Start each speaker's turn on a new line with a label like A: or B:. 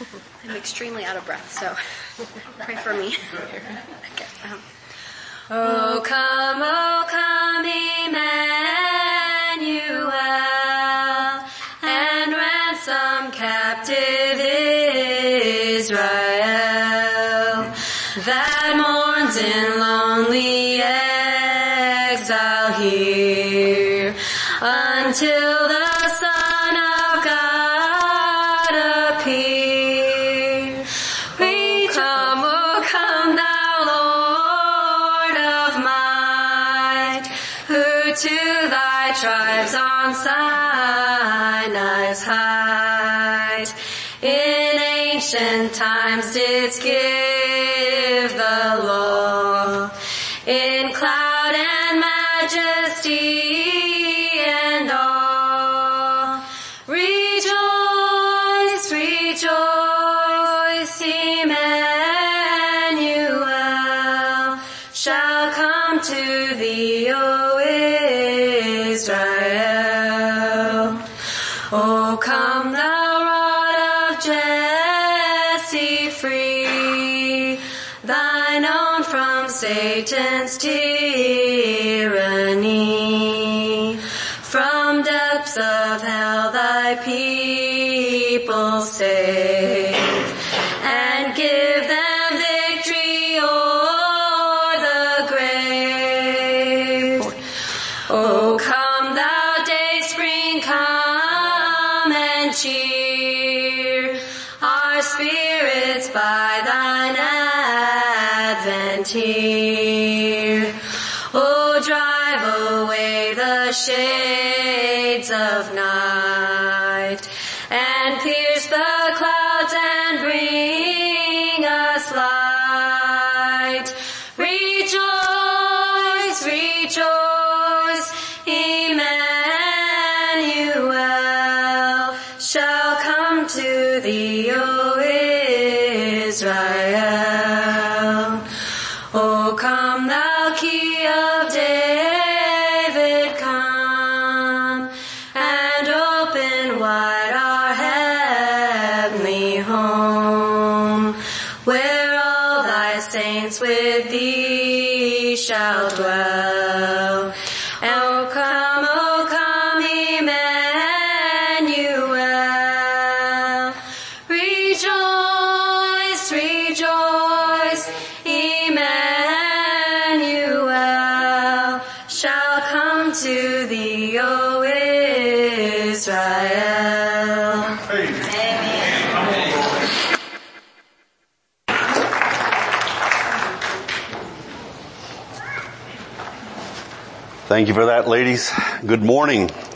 A: I'm extremely out of breath, so pray for me. Okay. Oh come, Emmanuel, and ransom captive Israel that mourns in lonely exile here until the Son of God appear. Oh come thou Lord of might, who to thy tribes on Sinai's height in ancient times didst give the law in cloud and majesty and awe. Rejoice, rejoice, Emmanuel shall come to thee, O Israel. O come thou rod of Jesse, free thine own from Satan's tyranny. From depths of hell thy people save, and give them victory o'er the grave. O come thou dayspring, come and cheer our spirits by thine advent here. O drive away the shades of night, and pierce the clouds and bring us light. Rejoice, rejoice, Emmanuel shall come to thee, O Israel. O come thou Key of David, come and open wide our heavenly home, where all thy saints with thee shall dwell. O come, Emmanuel. Rejoice, rejoice, Emmanuel shall come to thee, O Israel. Amen.
B: Thank you for that, ladies. Good morning.